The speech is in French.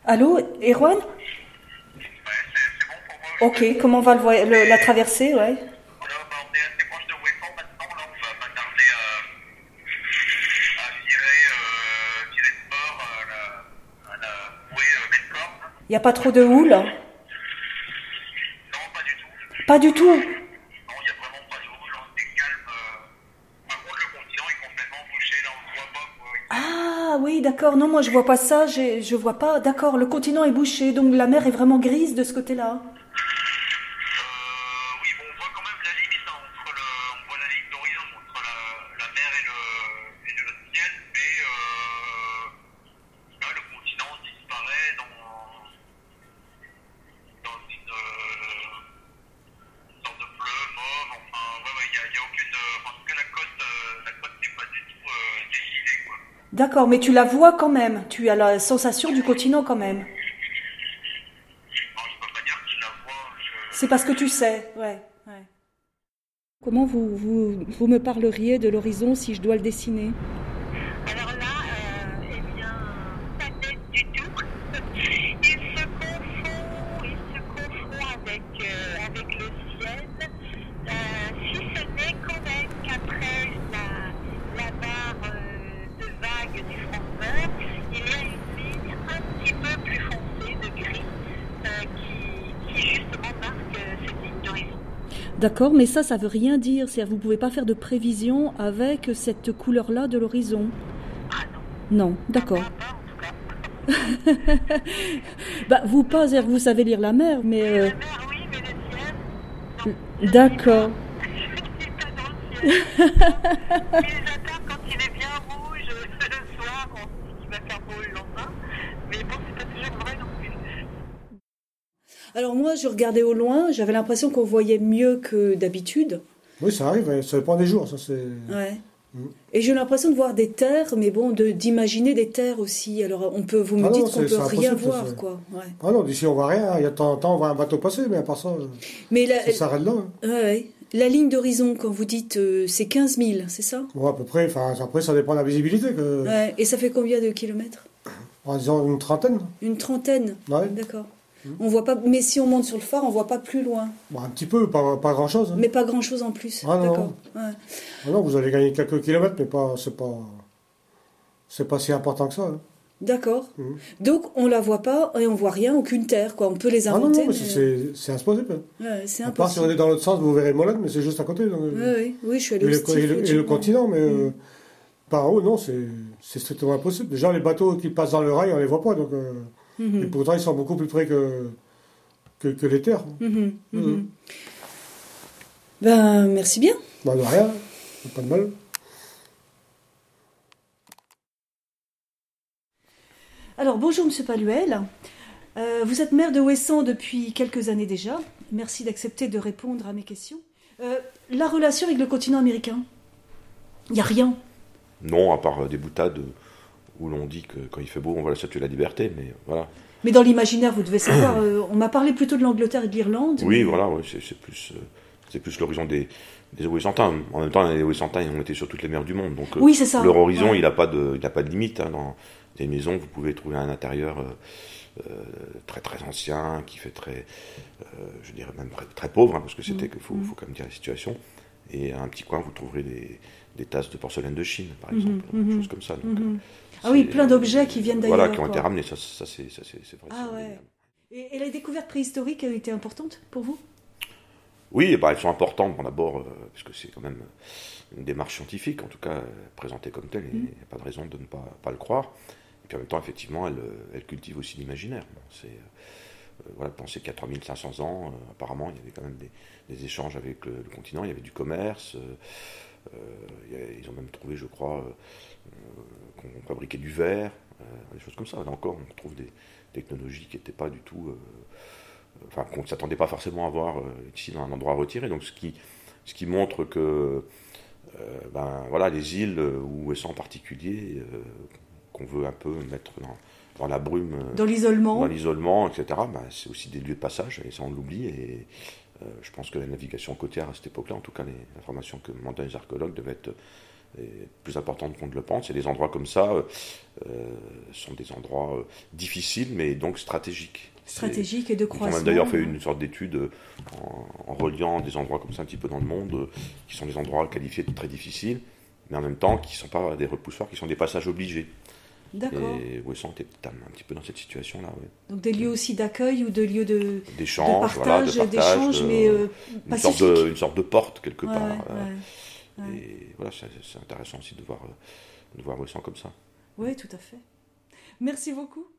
Allô, Erwan? C'est bon pour moi. Ok, comment va la traversée, ouais? Voilà, on est assez proche de Wesson maintenant. Là, on va pas tarder à virer de bord à la bouée Melkor. Il n'y a pas trop de houle? Non, pas du tout. Pas du tout. Non, il n'y a vraiment pas de houle. C'est calme. Par contre, le continent est complètement bouché. Là, on ne voit pas quoi. Ah oui, d'accord. Non, moi je vois pas ça. Je vois pas. D'accord, le continent est bouché, donc la mer est vraiment grise de ce côté-là. Oui, bon, on voit quand même la limite hein, on voit la ligne d'horizon entre la mer et le ciel, mais là, le continent disparaît dans une sorte de bleu, mauve. Enfin, ouais, il y a aucune. En tout cas, la côte n'est pas du tout dessinée, quoi. D'accord, mais tu la vois quand même. Tu as la sensation du continent quand même. Alors, je peux pas dire que je la vois. C'est parce que tu sais, ouais. Ouais. Comment vous me parleriez de l'horizon si je dois le dessiner? Alors là, eh bien, pas net du tout. Il se confond avec le ciel, si ce n'est quand même qu'après la barre de vague du front de mer, il y a une ligne un petit peu plus foncée de gris qui justement marque cette ligne d'horizon. D'accord, mais ça veut rien dire. C'est-à-dire, vous pouvez pas faire de prévision avec cette couleur-là de l'horizon. Ah non, Non, d'accord. pas en tout cas. Bah, vous pas, c'est-à-dire que vous savez lire la mer, mais La mer, oui, mais le ciel, non. d'accord. Je ne suis pas dans le ciel. Et j'attends quand il est bien rouge le soir, on se dit qu'il va faire beau le lendemain. Mais bon, c'est pas toujours vrai non plus. Alors moi, je regardais au loin, j'avais l'impression qu'on voyait mieux que d'habitude. Oui, ça arrive, ouais, ça dépend des jours. Ça, c'est... Ouais. Mm. Et j'ai l'impression de voir des terres, mais bon, d'imaginer des terres aussi. Alors vous me Ah non, dites qu'on c'est peut rien impossible, ça, voir, c'est- quoi. Ouais. Ah non, d'ici on voit rien. Il y a de temps en temps, on voit un bateau passer, mais à part ça, Mais ça s'arrête là. Hein. ouais. La ligne d'horizon, quand vous dites c'est 15 000, c'est ça? Bon, à peu près, enfin, après, ça dépend de la visibilité. Ouais. Et ça fait combien de kilomètres? En disant une trentaine. Une trentaine. Ouais. D'accord. On voit pas, mais si on monte sur le phare, on voit pas plus loin. Bon, un petit peu, pas grand-chose. Hein. Mais pas grand-chose en plus. Ah non, D'accord. Ouais. Ah non, vous allez gagner quelques kilomètres, mais c'est pas si important que ça. Hein. D'accord. Mhm. Donc on la voit pas et on voit rien, aucune terre, quoi. On peut les Ah non, inventer. non, mais c'est impossible. Ouais, c'est À part si on impossible. est dans l'autre sens, vous verrez Molène, mais c'est juste à côté. Donc, Oui, je suis allée et au le, Stif et le- l'autre et le jour. continent, mais par en haut, non, c'est strictement impossible. Déjà, les bateaux qui passent dans le rail, on les voit pas. Donc, et Mhm. pourtant, ils sont beaucoup plus près que les terres. Mhm. Mhm. Mhm. Ben, merci bien. Bah, de rien, pas de mal. Alors, bonjour Monsieur Paluel. Vous êtes maire de Ouessant depuis quelques années déjà. Merci d'accepter de répondre à mes questions. La relation avec le continent américain, il n'y a rien. Non, à part des boutades où l'on dit que quand il fait beau, on voit la statue de la liberté, mais voilà. Mais dans l'imaginaire, vous devez savoir, on m'a parlé plutôt de l'Angleterre et de l'Irlande. Oui, mais- voilà, ouais, c'est plus l'horizon des Ouessantins. En même temps, les Ouessantins, ils ont été sur toutes les mers du monde, donc Oui, c'est ça. leur horizon, Ouais. il n'a pas de limite. Hein, dans des maisons, vous pouvez trouver un intérieur très très ancien, qui fait très, je dirais même très pauvre, hein, parce que c'était qu'il faut quand même dire la situation. Et à un petit coin, vous trouverez des tasses de porcelaine de Chine, par exemple, des choses comme ça. Donc, Ah oui, c'est- plein d'objets qui viennent d'ailleurs. Voilà, qui ont été quoi. ramenés, ça c'est vrai. Ah c'est ouais. indéniable. Et la découverte préhistorique a été importante pour vous? Oui, bah, elles sont importantes, bon, d'abord, parce que c'est quand même une démarche scientifique, en tout cas présentée comme telle, et il n'y a pas de raison de ne pas le croire. Et puis en même temps, effectivement, elle cultive aussi l'imaginaire. Bon, voilà, pensez qu'à 3500 ans, apparemment, il y avait quand même des échanges avec le continent, il y avait du commerce, ils ont même trouvé, je crois, qu'on fabriquait du verre, des choses comme ça. Là encore, on trouve des technologies qui n'étaient pas du tout... enfin, qu'on ne s'attendait pas forcément à voir ici dans un endroit retiré. Donc, ce qui montre que voilà, les îles, ou Ouessant en particulier, qu'on veut un peu mettre dans la brume, Dans l'isolement? dans l'isolement, etc., c'est aussi des lieux de passage, et ça on l'oublie. Et je pense que la navigation côtière à cette époque-là, en tout cas les informations que m'ont donné les archéologues, devaient être plus importantes qu'on ne le pense. Et des endroits comme ça, sont des endroits difficiles, mais donc stratégiques. Stratégiques et de Ils croissance. ont même d'ailleurs fait une sorte d'étude en reliant des endroits comme ça un petit peu dans le monde, qui sont des endroits qualifiés de très difficiles, mais en même temps qui ne sont pas des repoussoirs, qui sont des passages obligés. D'accord. Et Ouessant était un petit peu dans cette situation-là. Ouais. Donc des lieux aussi d'accueil ou de lieux D'échange, d'échange, mais pacifiques. une sorte de porte quelque part. Ouais. Et voilà, c'est intéressant aussi de voir Ouessant comme ça. Oui, tout à fait. Merci beaucoup.